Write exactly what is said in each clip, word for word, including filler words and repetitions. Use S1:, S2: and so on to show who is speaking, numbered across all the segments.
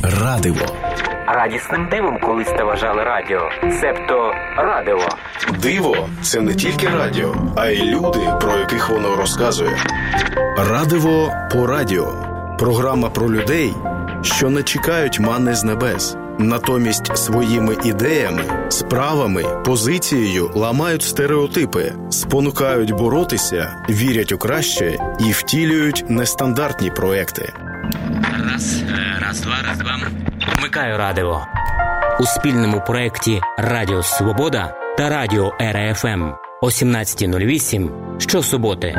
S1: Радиво.
S2: Радісним дивом колись та вважали радіо, себто радиво.
S1: Диво – це не тільки радіо, а й люди, про яких воно розказує. Радиво по радіо. Програма про людей, що не чекають манни з небес. Натомість своїми ідеями, справами, позицією ламають стереотипи, спонукають боротися, вірять у краще і втілюють нестандартні проекти.
S2: Раз, раз, два, раз, два. Вмикаю радио. У спільному проєкті «Радіо Свобода» та «Радіо Ера Еф Ем» о сімнадцята нуль вісім щосуботи.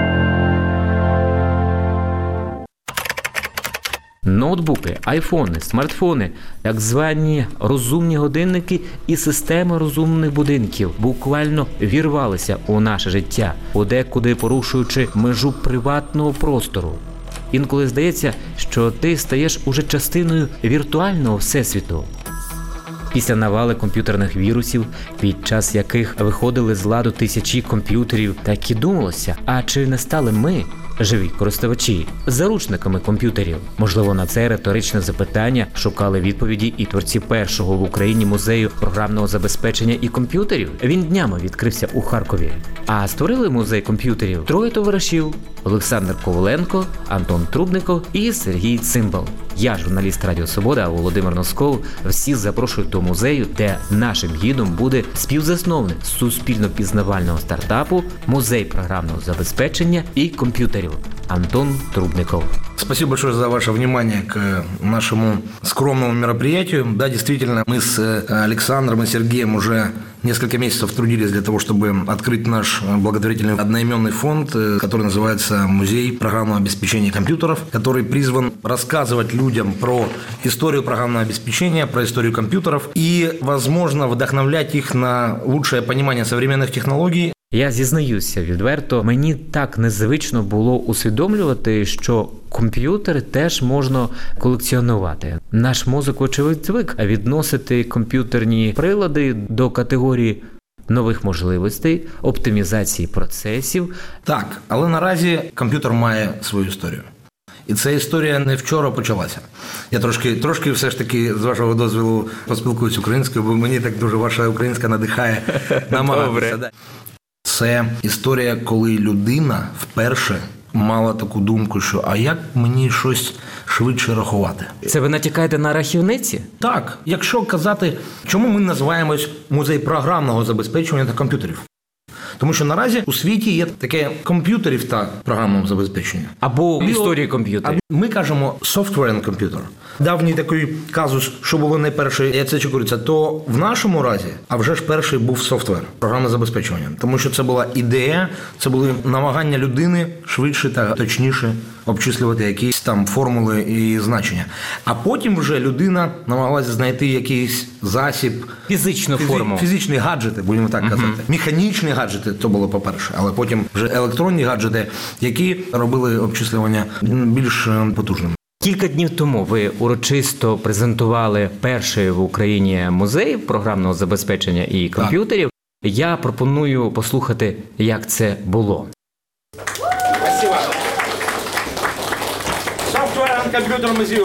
S3: Ноутбуки, айфони, смартфони, так звані розумні годинники і системи розумних будинків буквально вірвалися у наше життя, подекуди порушуючи межу приватного простору. Інколи здається, що ти стаєш уже частиною віртуального всесвіту. Після навали комп'ютерних вірусів, під час яких виходили з ладу тисячі комп'ютерів, так і думалося, а чи не стали ми, живі користувачі, заручниками комп'ютерів? Можливо, на це риторичне запитання шукали відповіді і творці першого в Україні музею програмного забезпечення і комп'ютерів. Він днями відкрився у Харкові. А створили музей комп'ютерів троє товаришів – Олександр Коваленко, Антон Трубников і Сергій Цимбал. Я, журналіст Радіо Свобода Володимир Носков, всіх запрошую до музею, де нашим гідом буде співзасновник суспільно-пізнавального стартапу «Музей програмного забезпечення и компьютеров» Антон Трубников.
S4: Спасибо большое за ваше внимание к нашему скромному мероприятию. Да, действительно, мы с Александром и Сергеем уже несколько месяцев трудились для того, чтобы открыть наш благотворительный одноименный фонд, который называется «Музей программного обеспечения компьютеров», который призван рассказывать людям про историю программного обеспечения, про историю компьютеров и, возможно, вдохновлять их на лучшее понимание современных технологий.
S3: Я зізнаюся відверто, мені так незвично було усвідомлювати, що комп'ютери теж можна колекціонувати. Наш мозок, очевидь, звик відносити комп'ютерні прилади до категорії нових можливостей, оптимізації процесів.
S4: Так, але наразі комп'ютер має свою історію. І ця історія не вчора почалася. Я трошки, трошки все ж таки, з вашого дозволу, поспілкуюсь українською, бо мені так дуже ваша українська надихає намагатися. Це історія, коли людина вперше мала таку думку, що а як мені щось швидше рахувати?
S3: Це ви натякаєте на рахівниці?
S4: Так. Якщо казати, чому ми називаємось музей програмного забезпечення та комп'ютерів? Тому що наразі у світі є таке комп'ютерів та програмного забезпечення.
S3: Або історії комп'ютерів.
S4: Ми кажемо software and computer. Давній такий казус, що було не перший, я це чекується, то в нашому разі, а вже ж перший був софтвер, програмне забезпечення. Тому що це була ідея, це були намагання людини швидше та точніше обчислювати якісь там формули і значення. А потім вже людина намагалася знайти якийсь засіб.
S3: Фізичну фізі... форму.
S4: Фізичні гаджети, будемо так казати. Uh-huh. Механічні гаджети, то було по-перше, але потім вже електронні гаджети, які робили обчислювання більш потужними.
S3: Кілька днів тому ви урочисто презентували перший в Україні музей програмного забезпечення і комп'ютерів. Так. Я пропоную послухати, як це було.
S4: Спасибо. Software and Computer Museum.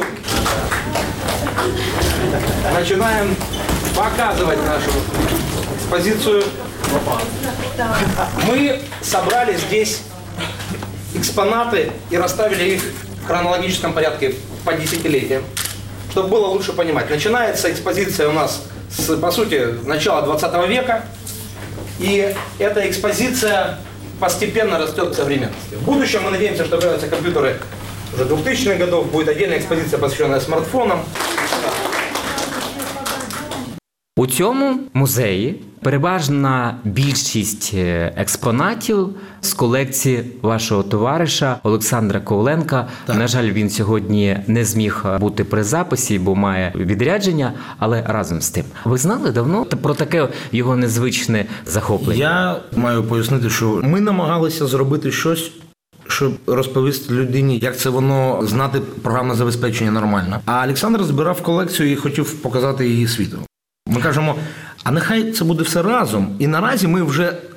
S4: Начинаем показывать нашу экспозицию. Мы собрали здесь экспонаты и расставили их в хронологическом порядке по десятилетиям, чтобы было лучше понимать. Начинается экспозиция у нас с, по сути, начала двадцатого века, и эта экспозиция постепенно растет к современности. В будущем мы надеемся, что появятся компьютеры уже двухтысячных годов, будет отдельная экспозиция, посвященная смартфонам.
S3: У цьому музеї переважна більшість експонатів з колекції вашого товариша Олександра Коваленка. Так. На жаль, він сьогодні не зміг бути при записі, бо має відрядження, але разом з тим. Ви знали давно про таке його незвичне захоплення?
S4: Я маю пояснити, що ми намагалися зробити щось, щоб розповісти людині, як це воно знати програмне забезпечення нормально. А Олександр збирав колекцію і хотів показати її світу. Ми кажемо, а нехай це буде все разом. І наразі ми вже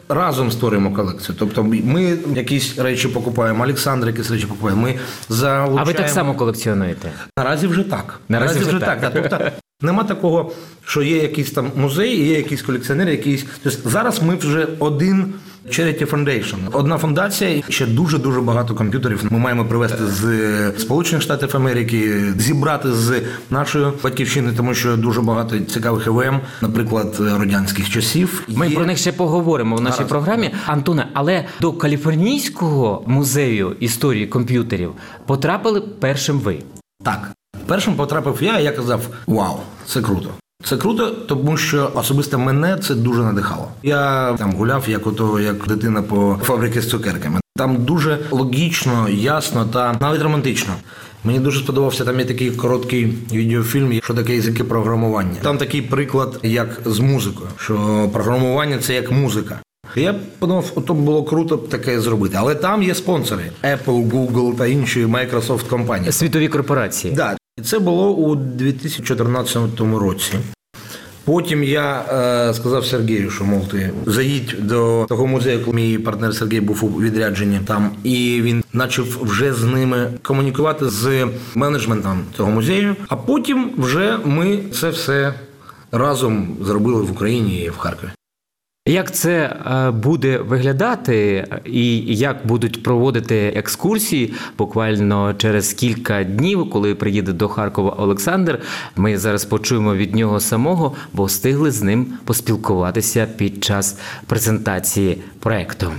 S4: разом створюємо колекцію. Тобто ми якісь речі покупаємо, Олександр якісь речі покупає, ми залучаємо...
S3: А ви так само колекціонуєте?
S4: Наразі вже так.
S3: Наразі, Наразі вже, вже так.
S4: так. Тобто нема такого, що є якийсь там музей, і є якийсь колекціонер, якийсь... Тобто зараз ми вже один Charity Foundation. Одна фундація, ще дуже-дуже багато комп'ютерів ми маємо привезти з Сполучених Штатів Америки, зібрати з нашої батьківщини, тому що дуже багато цікавих ІВМ, наприклад, радянських часів.
S3: Ми є... про них ще поговоримо в нашій Зараз. програмі. Антоне, але до Каліфорнійського музею історії комп'ютерів потрапили першим ви.
S4: Так. Першим потрапив я, і я казав, вау, це круто. Це круто, тому що особисто мене це дуже надихало. Я там гуляв як ото, як дитина по фабриці з цукерками. Там дуже логічно, ясно та навіть романтично. Мені дуже сподобався, там є такий короткий відеофільм, що таке язики програмування. Там такий приклад, як з музикою, що програмування – це як музика. Я подумав, ото було круто таке зробити. Але там є спонсори – Apple, Google та інші Microsoft компанії.
S3: Світові корпорації.
S4: Так. І це було у дві тисячі чотирнадцятому році. Потім я е, сказав Сергію, що, мов, ти заїдь до того музею, коли мій партнер Сергій був у відрядженні там, і він почав вже з ними комунікувати з менеджментом цього музею, а потім вже ми це все разом зробили в Україні і в Харкові.
S3: Як це буде виглядати і як будуть проводити екскурсії буквально через кілька днів, коли приїде до Харкова Олександр, ми зараз почуємо від нього самого, бо встигли з ним поспілкуватися під час презентації проєкту.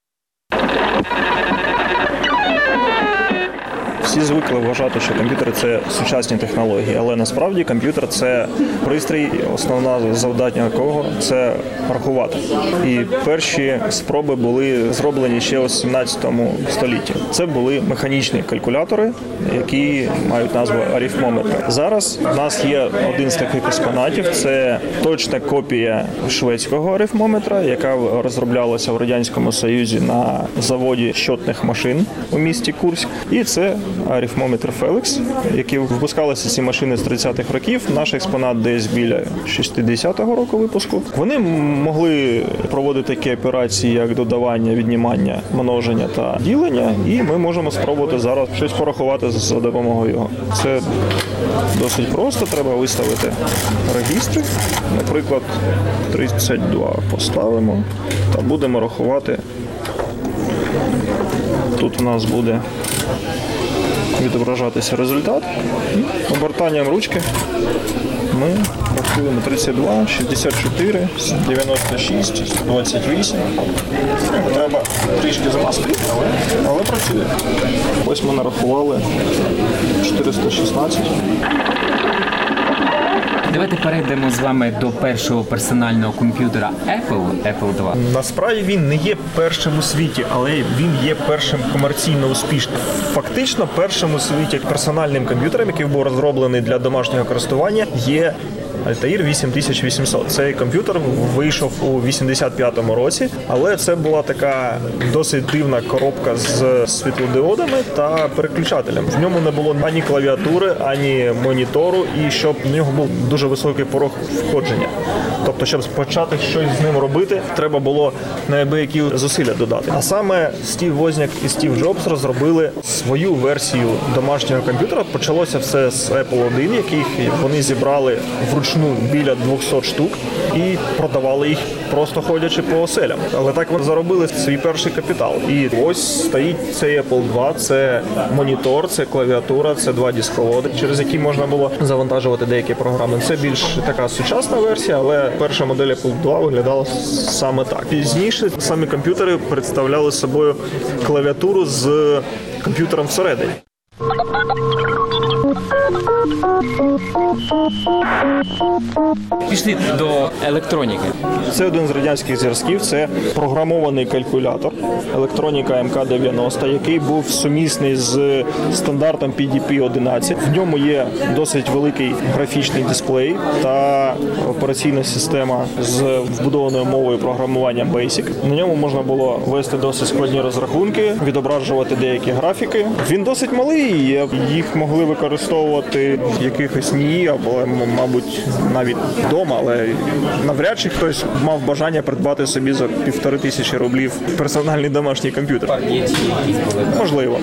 S5: Всі звикли вважати, що комп'ютер – це сучасні технології, але насправді комп'ютер – це пристрій, основне завдання якого – це рахувати. І перші спроби були зроблені ще у сімнадцятому столітті. Це були механічні калькулятори, які мають назву арифмометри. Зараз у нас є один з таких експонатів – це точна копія шведського арифмометра, яка розроблялася в Радянському Союзі на заводі щотних машин у місті Курськ. І це арифмометр Фелікс, які випускалися ці машини з тридцятих років. Наш експонат десь біля шістдесятого року випуску. Вони могли проводити такі операції, як додавання, віднімання, множення та ділення, і ми можемо спробувати зараз щось порахувати за допомогою його. Це досить просто, треба виставити регістри. Наприклад, тридцять два поставимо та будемо рахувати. Тут у нас буде відображатися результат. І обертанням ручки ми рахуємо тридцять два, шістдесят чотири, дев'яносто шість, сто двадцять вісім. Треба трішки замаскати, але, але працює. Ось ми нарахували чотириста шістнадцять.
S3: Давайте перейдемо з вами до першого персонального комп'ютера Apple, Apple два.
S5: Насправді він не є першим у світі, але він є першим комерційно успішним. Фактично першим у світі персональним комп'ютером, який був розроблений для домашнього користування, є Altair вісім тисяч вісімсот. Цей комп'ютер вийшов у вісімдесят п'ятому році, але це була така досить дивна коробка з світлодіодами та переключателем. В ньому не було ані клавіатури, ані монітору, і щоб в нього був дуже високий порог входження. Тобто, щоб почати щось з ним робити, треба було неабиякі зусилля додати. А саме Стів Возняк і Стів Джобс розробили свою версію домашнього комп'ютера. Почалося все з Apple один, яких вони зібрали вручну біля двісті штук і продавали їх просто ходячи по оселям. Але так вони заробили свій перший капітал. І ось стоїть цей Apple два, це монітор, це клавіатура, це два дисководи, через які можна було завантажувати деякі програми. Це більш така сучасна версія, але перша модель Apple два виглядала саме так. Пізніше самі комп'ютери представляли собою клавіатуру з комп'ютером всередині.
S3: Пішли до електроніки.
S5: Це один з радянських зразків, це програмований калькулятор електроніка ем ка дев'яносто, який був сумісний з стандартом пі ді пі одинадцять. В ньому є досить великий графічний дисплей та операційна система з вбудованою мовою програмування Basic. На ньому можна було вести досить складні розрахунки, відображувати деякі графіки. Він досить малий є. Їх могли використовувати в якихось НІІ або, мабуть, навіть вдома, але навряд чи хтось мав бажання придбати собі за півтори тисячі рублів персональний домашній комп'ютер. Можливо.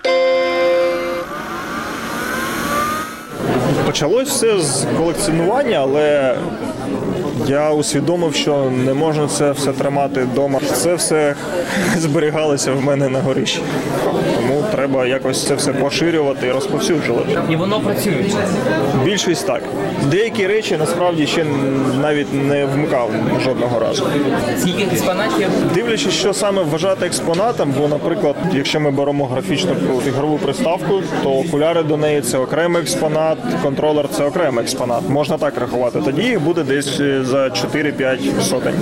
S5: Почалось все з колекціонування, але я усвідомив, що не можна це все тримати вдома. Це все зберігалося в мене на горищі. Тому треба якось це все поширювати і розповсюджувати.
S3: І воно працює?
S5: Більшість так. Деякі речі насправді ще навіть не вмикав жодного разу.
S3: Скільки експонатів?
S5: Дивлячись, що саме вважати експонатом, бо, наприклад, якщо ми беремо графічну ігрову приставку, то окуляри до неї – це окремий експонат, контролер – це окремий експонат. Можна так рахувати. Тоді їх буде десь за чотири-п'ять сотень.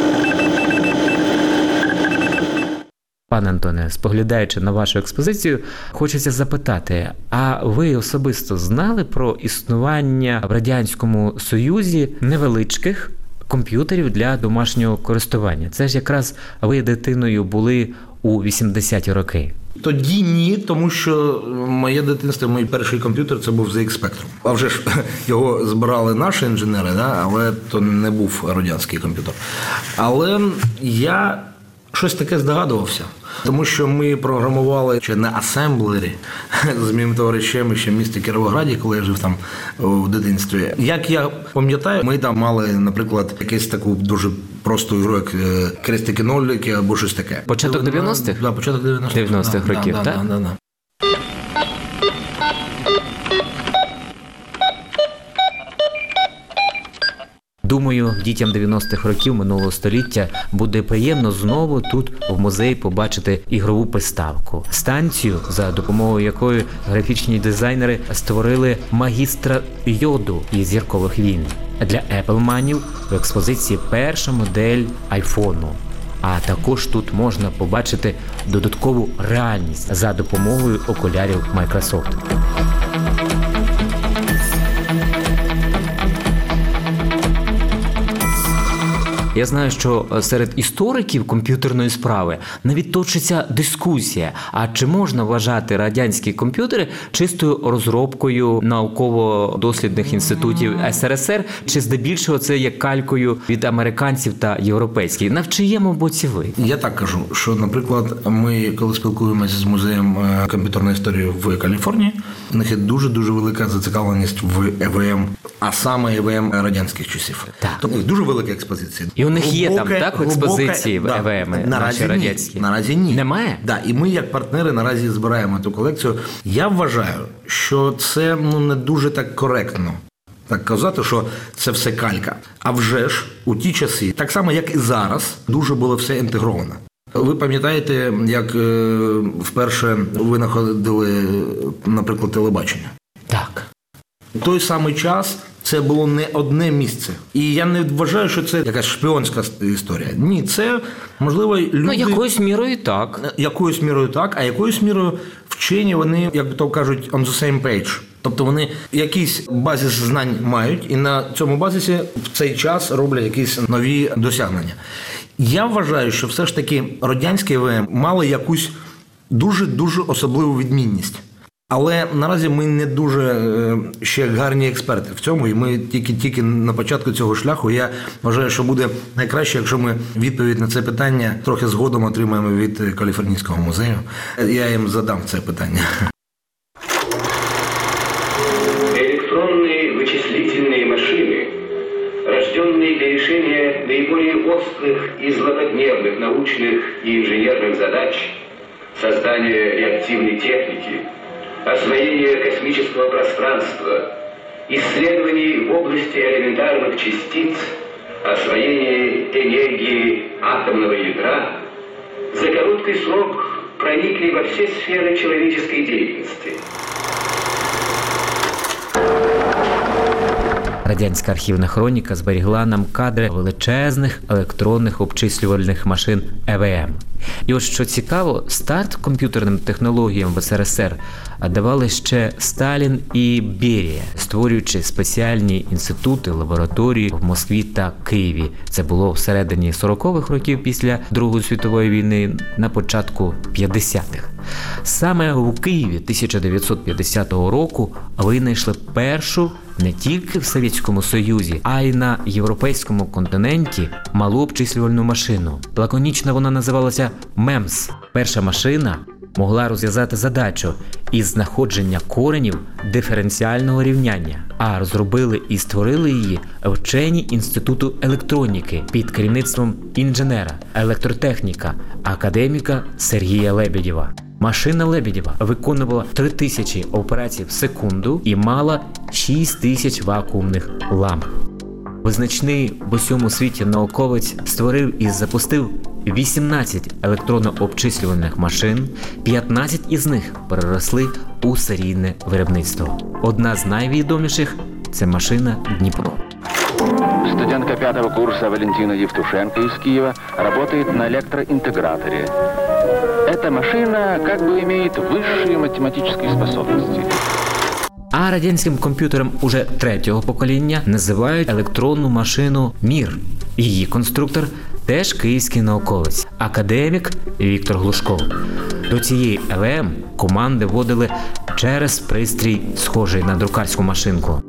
S3: Пане Антоне, споглядаючи на вашу експозицію, хочеться запитати, а ви особисто знали про існування в Радянському Союзі невеличких комп'ютерів для домашнього користування? Це ж якраз ви дитиною були у вісімдесяті роки.
S4: Тоді ні, тому що моє дитинство, мій перший комп'ютер – це був зет ікс Spectrum. А вже ж його збирали наші інженери, да? Але то не був радянський комп'ютер. Але я щось таке здогадувався. Тому що ми програмували ще на асемблері з моїм товаришем ще в місті Кіровограді, коли я жив там в дитинстві. Як я пам'ятаю, ми там мали, наприклад, якусь таку дуже просту ігру, як крестики-нолики або щось таке.
S3: Початок дев'яностих?
S4: Так, да, початок дев'яностих.
S3: дев'яностих
S4: да,
S3: років,
S4: да,
S3: так?
S4: Да, да, да.
S3: Думаю, дітям дев'яностих років минулого століття буде приємно знову тут в музеї побачити ігрову приставку. Станцію, за допомогою якої графічні дизайнери створили магістра Йоду із «Зіркових війн». Для Apple-манів в експозиції перша модель айфону. А також тут можна побачити додаткову реальність за допомогою окулярів Microsoft. Я знаю, що серед істориків комп'ютерної справи навіть точиться дискусія, а чи можна вважати радянські комп'ютери чистою розробкою науково-дослідних інститутів ес ер ес ер, чи здебільшого це є калькою від американців та європейських? На в чиєму боці ви?
S4: Я так кажу, що, наприклад, ми, коли спілкуємося з музеєм комп'ютерної історії в Каліфорнії, у них є дуже-дуже велика зацікавленість в і ве ем, а саме і ве ем радянських часів.
S3: Так.
S4: Тобто дуже велика експозиція.
S3: І у них є
S4: глибоке,
S3: там, так, в експозиції в
S4: да,
S3: і ве ем
S4: наразі
S3: наші радянські?
S4: Ні, наразі ні.
S3: Немає?
S4: Да, і ми, як партнери, наразі збираємо ту колекцію. Я вважаю, що це ну, не дуже так коректно. Так казати, що це все калька. А вже ж у ті часи, так само, як і зараз, дуже було все інтегровано. Ви пам'ятаєте, як е, вперше винаходили, наприклад, телебачення?
S3: Так.
S4: У той самий час це було не одне місце. І я не вважаю, що це якась шпіонська історія. Ні, це, можливо, люди...
S3: Ну, якоюсь мірою так.
S4: Якоюсь мірою так, а якоюсь мірою вчені, вони, як то кажуть, on the same page. Тобто вони якийсь базис знань мають, і на цьому базисі в цей час роблять якісь нові досягнення. Я вважаю, що все ж таки радянське і ве ем мало якусь дуже-дуже особливу відмінність. Але наразі ми не дуже ще гарні експерти в цьому, і ми тільки-тільки на початку цього шляху. Я вважаю, що буде найкраще, якщо ми відповідь на це питання трохи згодом отримаємо від Каліфорнійського музею. Я їм задам це питання.
S6: Электронные вычислительные машины, рожденные для решения наиболее острых и злободневных научных и инженерных задач, создания реактивной техники, освоение космического пространства, исследований в области элементарных частиц, освоение энергии атомного ядра, за короткий срок проникли во все сферы человеческой деятельности.
S3: Радянська архівна хроніка зберігла нам кадри величезних електронних обчислювальних машин і ве ем. І от що цікаво, старт комп'ютерним технологіям в ес ер ес ер давали ще Сталін і Берія, створюючи спеціальні інститути, лабораторії в Москві та Києві. Це було всередині сорокових років після Другої світової війни, на початку п'ятдесятих. Саме у Києві тисяча дев'ятсот п'ятдесятого року винайшли першу не тільки в Совєтському Союзі, а й на європейському континенті малу обчислювальну машину. Лаконічно вона називалася мемс. Перша машина могла розв'язати задачу із знаходження коренів диференціального рівняння, а розробили і створили її вчені Інституту електроніки під керівництвом інженера, електротехніка, академіка Сергія Лебедєва. Машина Лебедєва виконувала три тисячі операцій в секунду і мала шість тисяч вакуумних ламп. Визначний в усьому світі науковець створив і запустив вісімнадцять електронно-обчислювальних машин, п'ятнадцять із них переросли у серійне виробництво. Одна з найвідоміших – це машина «Дніпро».
S7: Студентка пятого курса Валентина Евтушенко из Киева работает на электроинтеграторе. Эта машина как бы имеет высшие математические способности.
S3: А радянським комп'ютером уже третього покоління називають електронну машину «Мір». Її конструктор – теж київський науковець, академік Віктор Глушков. До цієї ел ем команди вводили через пристрій, схожий на друкарську машинку.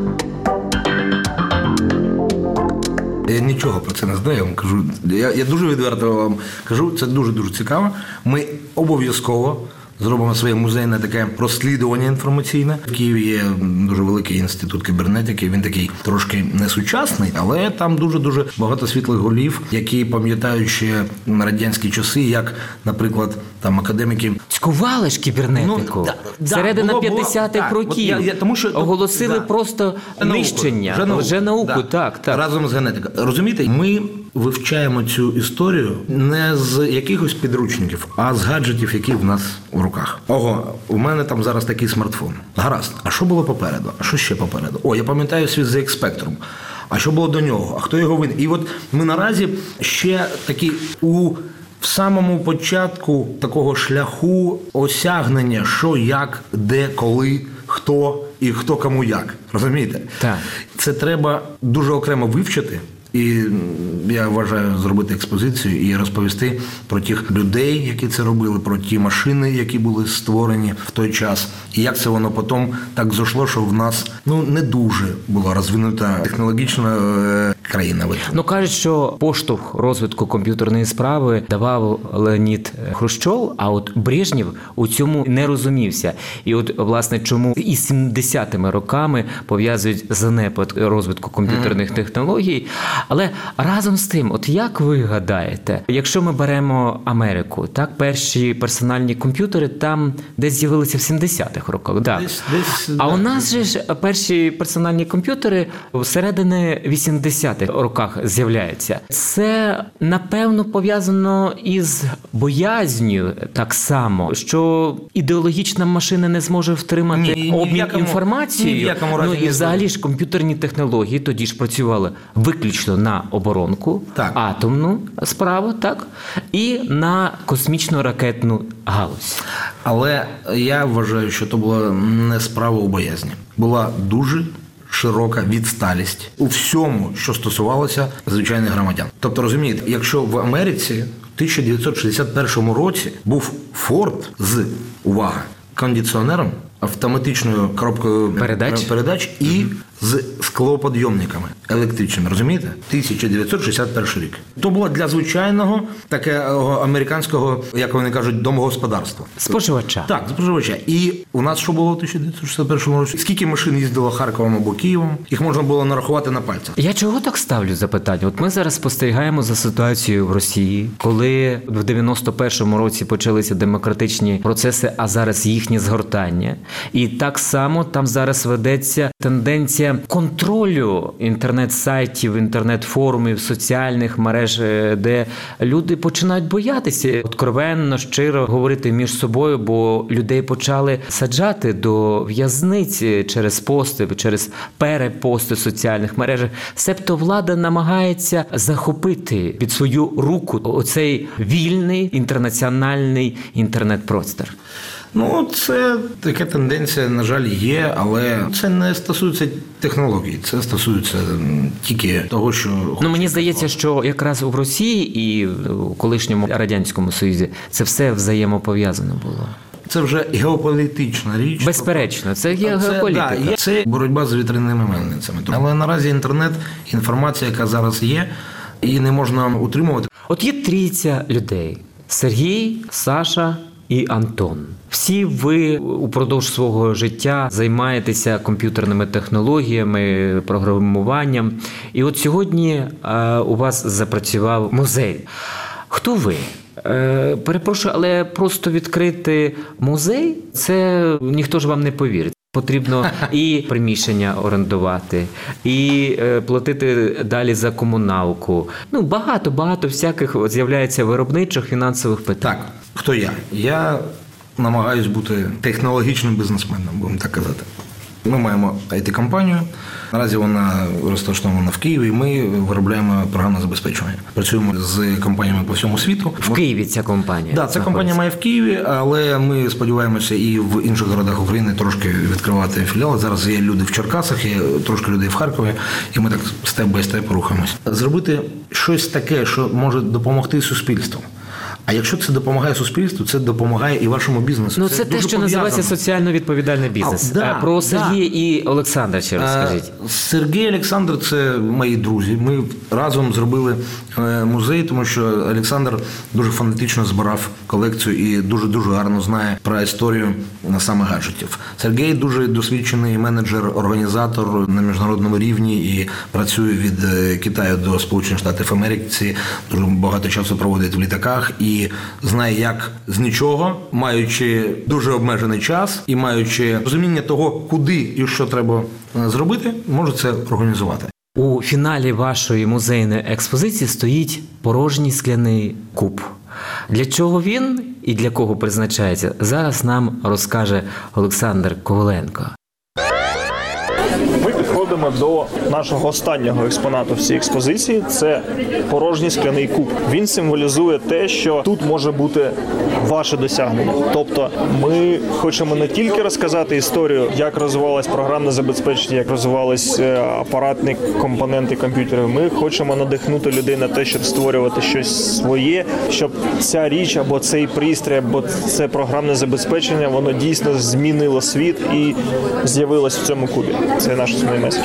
S4: Я нічого про це не знаю, я вам кажу. Я, я дуже відверто вам кажу, це дуже-дуже цікаво. Ми обов'язково зробимо своє музейне таке розслідування інформаційне. В Києві є дуже великий інститут кібернетики, він такий трошки несучасний, але там дуже-дуже багато світлих голів, які пам'ятають ще радянські часи, як, наприклад, там академіки
S3: Цькували ж кібернетику.
S4: Ну, да, да,
S3: Середина
S4: було, було,
S3: п'ятдесятих
S4: так,
S3: років.
S4: от я- я- тому що-
S3: Оголосили
S4: да.
S3: просто
S4: Науку,
S3: нищення.
S4: вже науку,
S3: Вже науку,
S4: да.
S3: так, так.
S4: Разом з генетикою. Розумієте, ми вивчаємо цю історію не з якихось підручників, а з гаджетів, які в нас в руках. Ого, у мене там зараз такий смартфон. Гаразд. А що було попереду? А що ще попереду? О, я пам'ятаю світ за експектром. А що було до нього? А хто його винен? І от ми наразі ще такі у в самому початку такого шляху осягнення, що, як, де, коли, хто і хто кому як. Розумієте?
S3: Так.
S4: Це треба дуже окремо вивчити. І я вважаю зробити експозицію і розповісти про тих людей, які це робили, про ті машини, які були створені в той час. І як це воно потім так зайшло, що в нас ну не дуже була розвинута технологічна е, країна.
S3: Ну, кажуть, що поштовх розвитку комп'ютерної справи давав Леонід Хрущов, а от Брежнєв у цьому не розумівся. І от, власне, чому із сімдесятими роками пов'язують занепад розвитку комп'ютерних mm. технологій. Але разом з тим, от як ви гадаєте, якщо ми беремо Америку, так, перші персональні комп'ютери там десь з'явилися в сімдесятих роках, так.
S4: Десь, десь,
S3: а
S4: да.
S3: у нас же ж перші персональні комп'ютери всередині вісімдесятих роках з'являються. Це, напевно, пов'язано із боязнью так само, що ідеологічна машина не зможе втримати
S4: Ні, ні, ні,
S3: обмін
S4: якому,
S3: інформацією.
S4: Ні, в якому разі
S3: ну і
S4: не
S3: взагалі ж комп'ютерні технології тоді ж працювали виключно на оборонку,
S4: так.
S3: атомну справу, так, і на космічно-ракетну галузь.
S4: Але я вважаю, що то була не справа у боязні. Була дуже широка відсталість у всьому, що стосувалося звичайних громадян. Тобто, розумієте, якщо в Америці в тисяча дев'ятсот шістдесят першому році був Форд з, увага, кондиціонером, автоматичною коробкою
S3: передач,
S4: передач і mm-hmm. з склоподйомниками електричними, розумієте? тисяча дев'ятсот шістдесят перший рік. То було для звичайного такого американського, як вони кажуть, домогосподарства.
S3: Споживача.
S4: Так, споживача. І у нас що було в тисяча дев'ятсот шістдесят першому році? Скільки машин їздило Харковом або Києвом? Їх можна було нарахувати на пальцях.
S3: Я чого так ставлю запитання? От ми зараз спостерігаємо за ситуацією в Росії, коли в дев'яносто першому році почалися демократичні процеси, а зараз їхнє згортання. І так само там зараз ведеться тенденція контролю інтернет-сайтів, інтернет-форумів, соціальних мереж, де люди починають боятися откровенно, щиро говорити між собою, бо людей почали саджати до в'язниці через пости, через перепости в соціальних мережах. Себто влада намагається захопити під свою руку оцей вільний інтернаціональний інтернет-простір.
S4: Ну, це така тенденція, на жаль, є, але це не стосується технологій, це стосується тільки того, що...
S3: Ну, мені здається, що якраз у Росії і у колишньому Радянському Союзі це все взаємопов'язано було.
S4: Це вже геополітична річ.
S3: Безперечно, це є
S4: це,
S3: геополітика.
S4: Да, це боротьба з вітряними мельницями. Але наразі інтернет, інформація, яка зараз є, її не можна утримувати.
S3: От є трійця людей – Сергій, Саша і Антон. Всі ви упродовж свого життя займаєтеся комп'ютерними технологіями, програмуванням. І от сьогодні а, у вас запрацював музей. Хто ви? Е, перепрошую, але просто відкрити музей – це ніхто ж вам не повірить. Потрібно і приміщення орендувати, і е, платити далі за комуналку. Ну, багато-багато всяких от з'являється виробничих, фінансових питань.
S4: Так, хто я? Я намагаюсь бути технологічним бізнесменом, будемо так казати. Ми маємо ай ті-компанію, наразі вона розташована в Києві, і ми виробляємо програмне забезпечення. Працюємо з компаніями по всьому світу.
S3: В Києві ця компанія?
S4: Так, да, ця компанія має в Києві, але ми сподіваємося і в інших городах України трошки відкривати філіали. Зараз є люди в Черкасах, є трошки людей в Харкові, і ми так степ-бай-степ рухаємося. Зробити щось таке, що може допомогти суспільству. А якщо це допомагає суспільству, це допомагає і вашому бізнесу.
S3: Ну, це, це те, що пов'язано. Називається соціально відповідальний бізнес. А, да, Про Сергія да. і Олександра ще розкажіть.
S4: Сергій і Олександр – це мої друзі. Ми разом зробили музей, тому що Олександр дуже фанатично збирав колекцію і дуже-дуже гарно знає про історію саме гаджетів. Сергій дуже досвідчений менеджер, організатор на міжнародному рівні і працює від Китаю до Сполучених Штатів Америки. Дуже багато часу проводить в літаках і І знає, як з нічого, маючи дуже обмежений час і маючи розуміння того, куди і що треба зробити, може це організувати.
S3: У фіналі вашої музейної експозиції стоїть порожній скляний куб. Для чого він і для кого призначається, зараз нам розкаже Олександр Коваленко.
S5: Підходимо до нашого останнього експонату в цій експозиції – це порожній скляний куб. Він символізує те, що тут може бути ваше досягнення. Тобто ми хочемо не тільки розказати історію, як розвивалось програмне забезпечення, як розвивались апаратні компоненти комп'ютерів. Ми хочемо надихнути людей на те, щоб створювати щось своє, щоб ця річ або цей пристрій, або це програмне забезпечення, воно дійсно змінило світ і з'явилось в цьому кубі. Це наш основний меседж.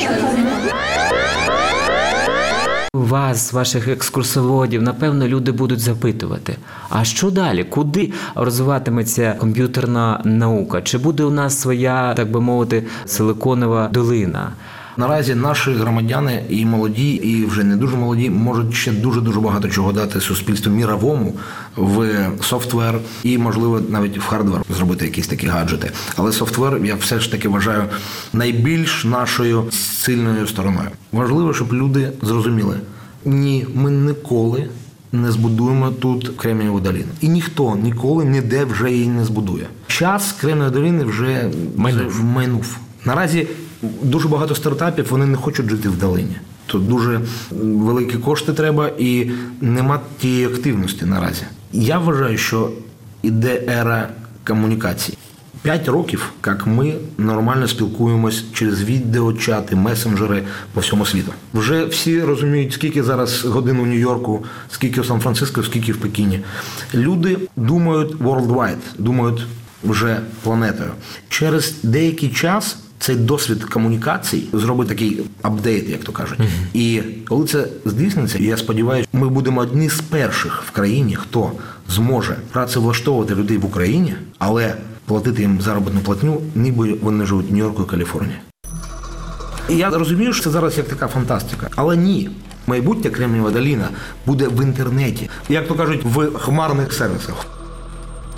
S3: Вас, ваших екскурсоводів, напевно, люди будуть запитувати, а що далі? Куди розвиватиметься комп'ютерна наука? Чи буде у нас своя, так би мовити, силиконова долина?
S4: Наразі наші громадяни і молоді, і вже не дуже молоді, можуть ще дуже-дуже багато чого дати суспільству міровому в софтвер і, можливо, навіть в хардвер зробити якісь такі гаджети. Але софтвер, я все ж таки вважаю, найбільш нашою сильною стороною. Важливо, щоб люди зрозуміли, ні, ми ніколи не збудуємо тут Кремнієву долину. І ніхто ніколи ніде вже її не збудує. Час Кремнієвої долини вже минув. Наразі дуже багато стартапів, вони не хочуть жити в долині. Тут дуже великі кошти треба і нема тієї активності наразі. Я вважаю, що іде ера комунікацій. П'ять років, як ми нормально спілкуємось через відеочати, месенджери по всьому світу. Вже всі розуміють, скільки зараз годин у Нью-Йорку, скільки в Сан-Франциско, скільки в Пекіні. Люди думають worldwide, думають вже планетою. Через деякий час цей досвід комунікацій зробить такий апдейт, як то кажуть. Mm-hmm. І коли це здійсниться, я сподіваюся, ми будемо одні з перших в країні, хто зможе працевлаштовувати людей в Україні, але платити їм заробітну платню, ніби вони живуть в Нью-Йорку і Каліфорнії. І я розумію, що це зараз як така фантастика. Але ні. Майбутня Кремнієва долина буде в інтернеті. Як то кажуть, в хмарних сервісах.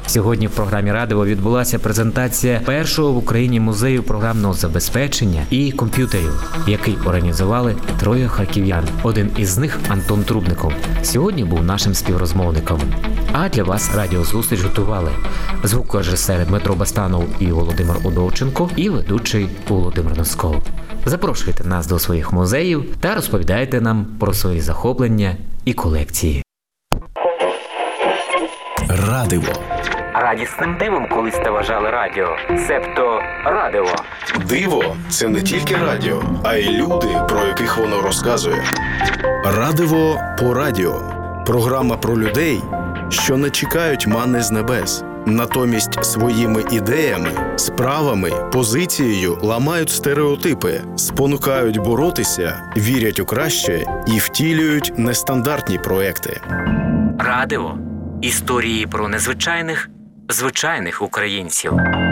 S3: Сьогодні в програмі Радиво відбулася презентація першого в Україні музею програмного забезпечення і комп'ютерів, який організували троє харків'ян. Один із них, Антон Трубников, сьогодні був нашим співрозмовником. А для вас радіозустріч готували звукорежисери Дмитро Бастанов і Володимир Удовченко і ведучий Володимир Носков. Запрошуйте нас до своїх музеїв та розповідайте нам про свої захоплення і колекції.
S1: Радиво.
S2: Радісним дивом колись та вважали радіо, себто Радиво.
S1: Диво – це не тільки радіо, а й люди, про яких воно розказує. Радиво по радіо. Програма про людей, що не чекають манни з небес. Натомість своїми ідеями, справами, позицією ламають стереотипи, спонукають боротися, вірять у краще і втілюють нестандартні проекти.
S2: Радиво. Історії про незвичайних, звичайних українців.